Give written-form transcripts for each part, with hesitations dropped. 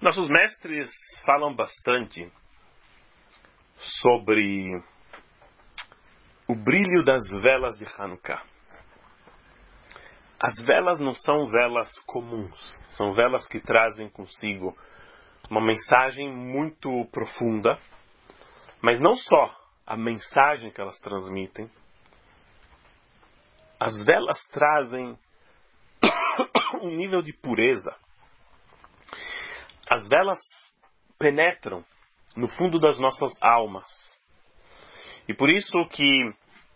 Nossos mestres falam bastante sobre o brilho das velas de Hanukkah. As velas não são velas comuns, são velas que trazem consigo uma mensagem muito profunda, mas não só a mensagem que elas transmitem. As velas trazem um nível de pureza. As velas penetram no fundo das nossas almas. E por isso que,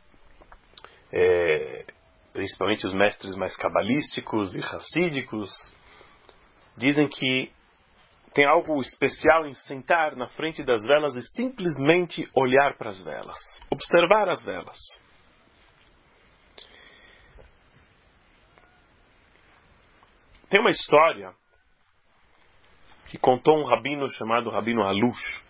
principalmente os mestres mais cabalísticos e racídicos, dizem que tem algo especial em sentar na frente das velas e simplesmente olhar para as velas, observar as velas. Tem uma história que contou um rabino chamado Rabino Alush.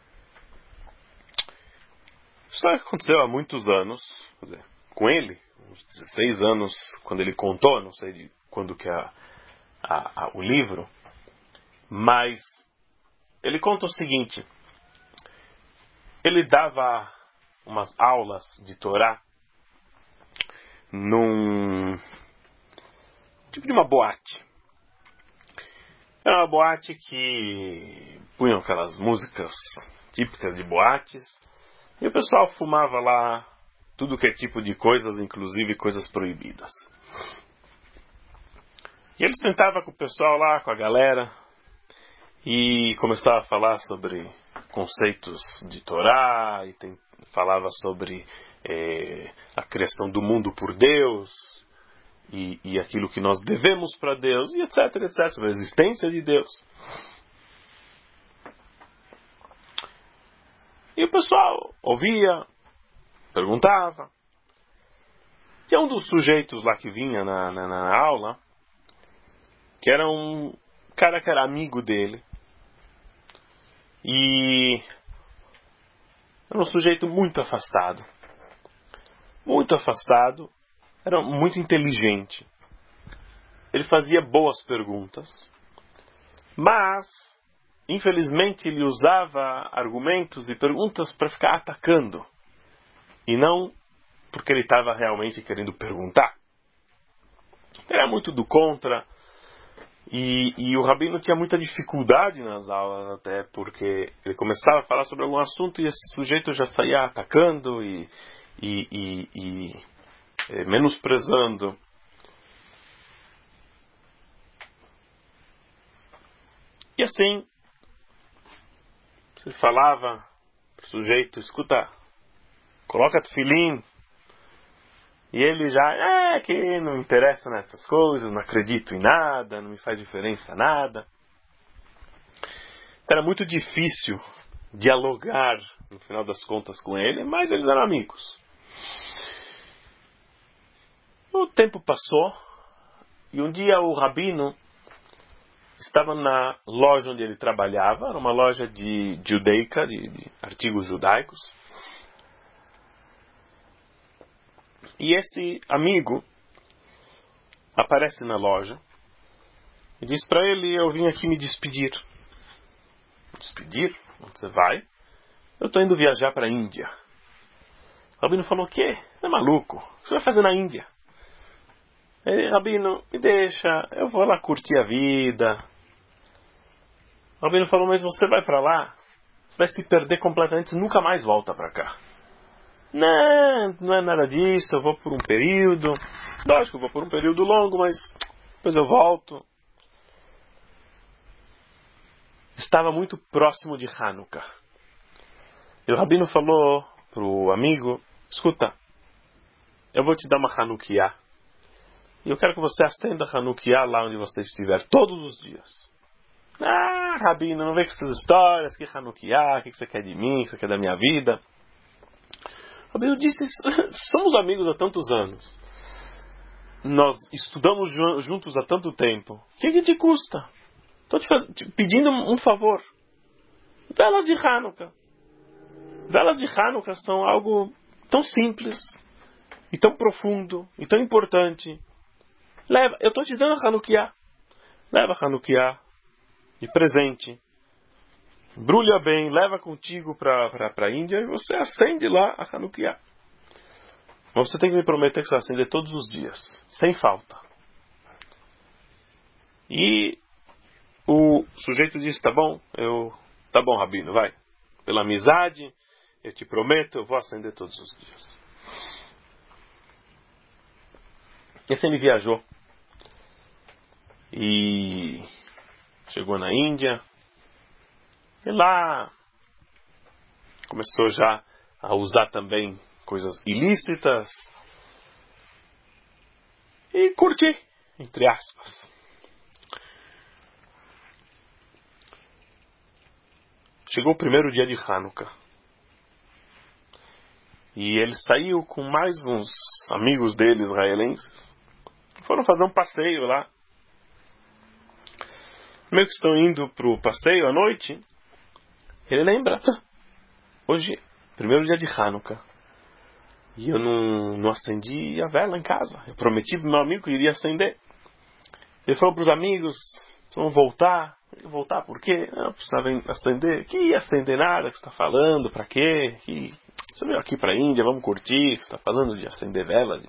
Isso aconteceu há muitos anos, quer dizer, com ele, uns 16 anos, quando ele contou, não sei de quando que é o livro, mas ele conta o seguinte: ele dava umas aulas de Torá num tipo de uma boate. Era uma boate que punham aquelas músicas típicas de boates, e o pessoal fumava lá tudo que é tipo de coisas, inclusive coisas proibidas. E ele sentava com o pessoal lá, com a galera, e começava a falar sobre conceitos de Torá, e falava sobre a criação do mundo por Deus, e aquilo que nós devemos para Deus, e etc, etc, sobre a existência de Deus. E o pessoal ouvia, perguntava. Tinha um dos sujeitos lá que vinha na aula, que era um cara que era amigo dele. E era um sujeito muito afastado. Muito afastado. Era muito inteligente. Ele fazia boas perguntas. Mas, infelizmente, ele usava argumentos e perguntas para ficar atacando. E não porque ele estava realmente querendo perguntar. Ele era muito do contra. E o rabino tinha muita dificuldade nas aulas, até porque ele começava a falar sobre algum assunto e esse sujeito já saía atacando e menosprezando. E assim, você falava para o sujeito: escuta, coloca tefilim. E ele já, que não me interessa nessas coisas, não acredito em nada, não me faz diferença nada. Era muito difícil dialogar, no final das contas, com ele, mas eles eram amigos. O tempo passou, e um dia o rabino estava na loja onde ele trabalhava, era uma loja judaica, de artigos judaicos. E esse amigo aparece na loja e diz para ele: eu vim aqui me despedir. Despedir? Onde você vai? Eu estou indo viajar para a Índia. O rabino falou: o quê? Você é maluco? O que você vai fazer na Índia? Ele: rabino, me deixa, eu vou lá curtir a vida. O rabino falou: mas você vai para lá, você vai se perder completamente, você nunca mais volta para cá. Não é nada disso, eu vou por um período. Lógico, eu vou por um período longo, mas depois eu volto. Estava muito próximo de Hanukkah. E o rabino falou pro amigo: escuta, eu vou te dar uma Hanukkah. E eu quero que você acenda a Hanukkah lá onde você estiver, todos os dias. Rabino, não vem com essas histórias, que Hanukkah, o que você quer de mim, o que você quer da minha vida. O rabino disse: somos amigos há tantos anos. Nós estudamos juntos há tanto tempo. O que te custa? Estou te pedindo um favor. Velas de Hanukkah. Velas de Hanukkah são algo tão simples, e tão profundo, e tão importante. Leva, eu estou te dando a Hanukkah. Leva a Hanukkah. de presente. Embrulha bem, leva contigo para a Índia e você acende lá a Hanukkah. Mas você tem que me prometer que você vai acender todos os dias, sem falta. E o sujeito disse, tá bom, Rabino, vai. Pela amizade, eu te prometo, eu vou acender todos os dias. E assim ele viajou. E chegou na Índia. E lá começou já a usar também coisas ilícitas. E curtir, entre aspas. Chegou o primeiro dia de Hanukkah. E ele saiu com mais uns amigos dele, israelenses. Foram fazer um passeio lá. Meio que estão indo pro passeio à noite. Ele lembra. Hoje, primeiro dia de Hanukkah. E eu não acendi a vela em casa. Eu prometi pro meu amigo que iria acender. Ele falou pros amigos, vamos voltar. Voltar por quê? Não, precisava acender. Que ia acender nada, que você está falando? Pra quê? Você veio aqui pra Índia, vamos curtir. Você está falando de acender velas?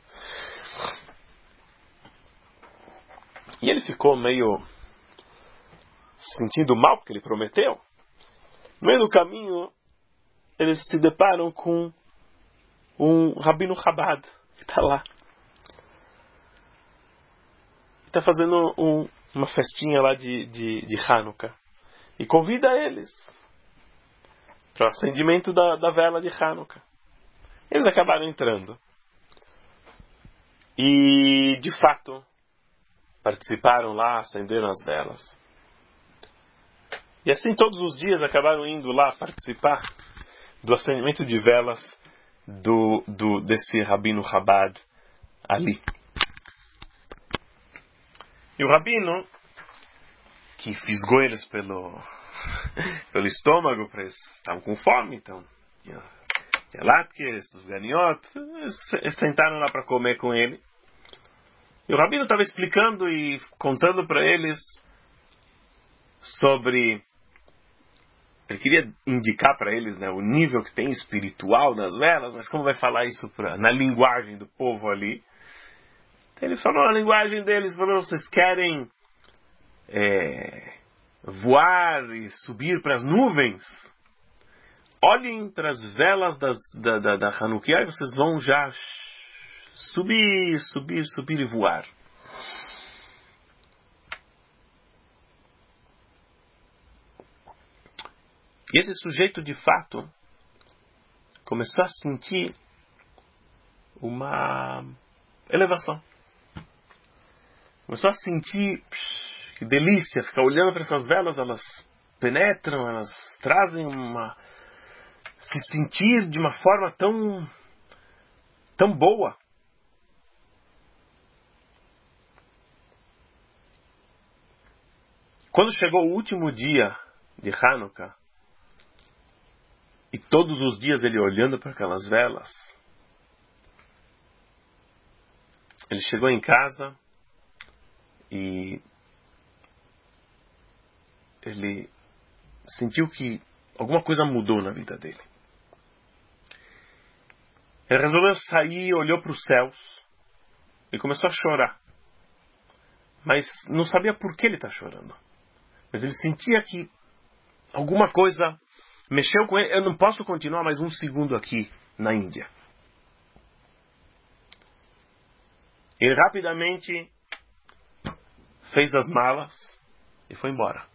E ele ficou meio se sentindo mal, porque ele prometeu. No meio do caminho, eles se deparam com um Rabino Chabad, que está lá. Está fazendo uma festinha lá de Hanukkah. E convida eles para o acendimento da vela de Hanukkah. Eles acabaram entrando. E, de fato, participaram lá, acenderam as velas. E assim todos os dias acabaram indo lá participar do acendimento de velas desse Rabino Chabad ali. E o Rabino, que fisgou eles pelo estômago, eles estavam com fome, então tinha latkes, os ganiot, eles sentaram lá para comer com ele. E o Rabino estava explicando e contando para eles sobre... Ele queria indicar para eles, né, o nível que tem espiritual nas velas, mas como vai falar isso na linguagem do povo ali? Então ele falou na linguagem deles, falou, vocês querem voar e subir para as nuvens? Olhem para as velas da Hanukkah e vocês vão já subir e voar. E esse sujeito, de fato, começou a sentir uma elevação. Começou a sentir, que delícia, ficar olhando para essas velas, elas penetram, elas trazem se sentir de uma forma tão boa. Quando chegou o último dia de Hanukkah, e todos os dias ele olhando para aquelas velas, ele chegou em casa e ele sentiu que alguma coisa mudou na vida dele. Ele resolveu sair, olhou para os céus e começou a chorar. Mas não sabia por que ele está chorando. Mas ele sentia que alguma coisa mexeu com ele. Eu não posso continuar mais um segundo aqui na Índia. Ele rapidamente fez as malas e foi embora.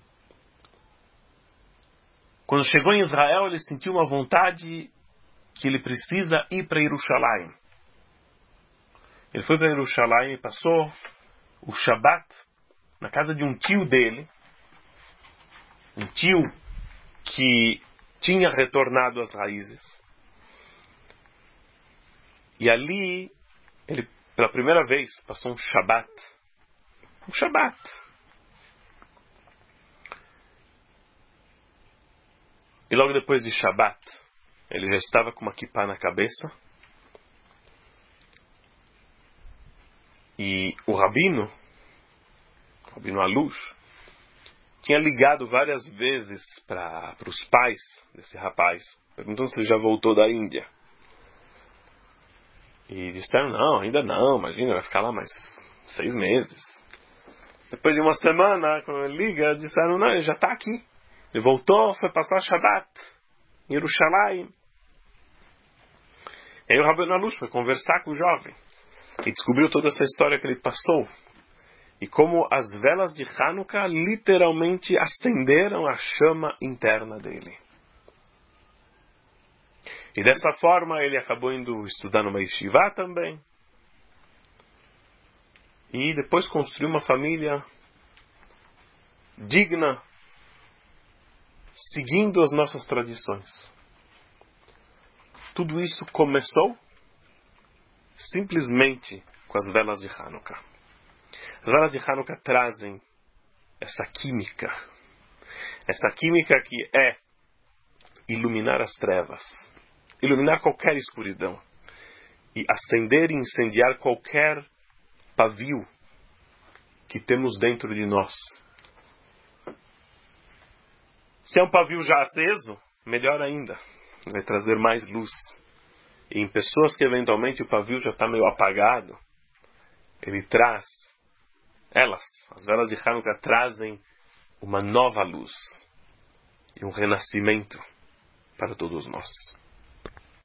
Quando chegou em Israel, ele sentiu uma vontade que ele precisa ir para Jerusalém. Ele foi para Jerusalém e passou o Shabat na casa de um tio dele. Um tio que tinha retornado às raízes. E ali, ele pela primeira vez passou um Shabat. Um Shabat. E logo depois de Shabat, ele já estava com uma kippah na cabeça. E o Rabino Alush, tinha ligado várias vezes para os pais desse rapaz, perguntando se ele já voltou da Índia. E disseram, não, ainda não, imagina, vai ficar lá mais 6 meses. Depois de uma semana, quando ele liga, disseram, não, ele já está aqui. Ele voltou, foi passar Shabbat em Yerushalayim. E aí o Rabbeinu Alush foi conversar com o jovem e descobriu toda essa história que ele passou. E como as velas de Hanukkah literalmente acenderam a chama interna dele. E dessa forma ele acabou indo estudar numa yeshiva também. E depois construiu uma família digna, seguindo as nossas tradições. Tudo isso começou simplesmente com as velas de Hanukkah. As velas de Hanukkah trazem essa química que é iluminar as trevas, iluminar qualquer escuridão e acender e incendiar qualquer pavio que temos dentro de nós. Se é um pavio já aceso, melhor ainda, vai trazer mais luz. E em pessoas que eventualmente o pavio já está meio apagado, ele traz, as velas de Hanukkah trazem uma nova luz e um renascimento para todos nós.